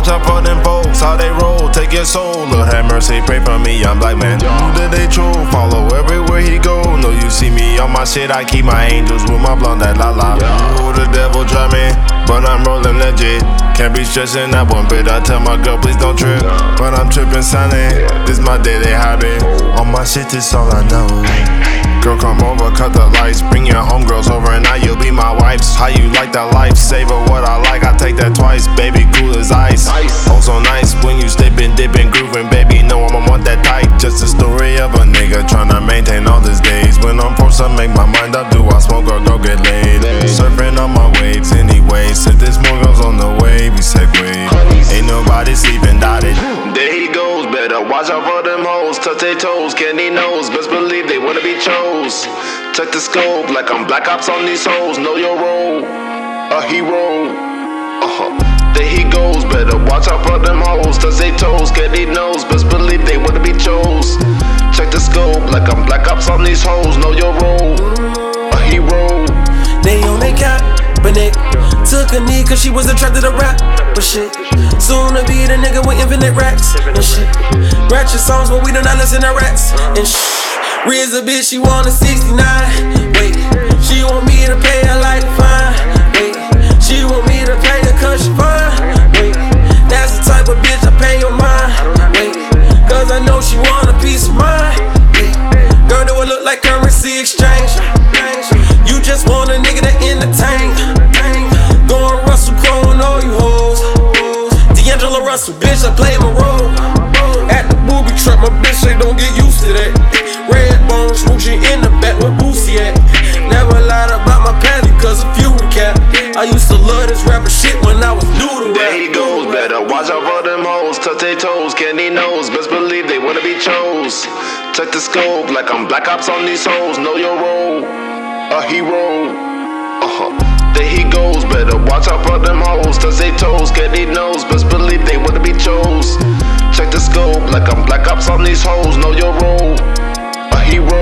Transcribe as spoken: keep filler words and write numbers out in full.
Watch out for them folks, how they roll, take your soul. Lord have mercy, pray for me, I'm black man. Who did they troll? Follow everywhere he go. Know you see me on my shit, I keep my angels with my blonde that la la. Who the devil try me, but I'm rolling legit. Can't be stressing that one bit, I tell my girl please don't trip. But I'm tripping silent, this my daily habit. On my shit, this all I know. Girl, come over, cut the lights. Bring your homegirls over and now you'll be my wife's. How you like that life? Savor what I like, I take that twice. Baby, cool as ice. Oh, so nice when you steppin', dippin', groovin'. Baby, know I'ma want that tight. Just a story of a nigga tryna maintain all his days. When I'm forced to make my mind up, do I smoke or go get laid? Surfing on my waves anyway. Said there's more girls on the way, we segue. Ain't nobody sleeping, dotted. There he goes, better watch out for them hoes. Touch their toes, candy nose. Best believe they wanna be chose. Check the scope like I'm Black Ops on these hoes. Know your role, a hero. Uh-huh. There he goes, better watch out for them hoes. Touch their toes, candy nose. Best believe they wanna be chose. Check the scope like I'm Black Ops on these hoes. Know your role, a hero. They on they cap, but they took a knee cause she was attracted to rap. But shit, soon to be the nigga with infinite racks and shit. Ratchet songs, but we do not listen to rats and shit. Riz a bitch, she want a sixty-nine. Wait, she want me to pay her like fine. Wait, she want me to pay her cause she fine. Wait, that's the type of bitch I pay your mind. Wait, cause I know she want a piece of mind. Wait, girl, do it look like currency exchange? You just want a nigga to entertain. Going Russell Crowe and all you hoes. D'Angelo Russell, bitch, I play my role. At the booby trap, my bitch, they don't get used to that. Red bone smooching in the back with Boosie at. Never lied about my patty cause a few recap. I used to love this rapper shit when I was new to rap. There he goes, better watch out for them hoes. Touch their toes, candy nose. Best believe they wanna be chose. Check the scope like I'm Black Ops on these hoes. Know your role, a hero. Uh-huh. There he goes, better watch out for them hoes. Touch their toes, candy nose. Best believe they wanna be chose. Check the scope like I'm Black Ops on these hoes. Know your role, a hero.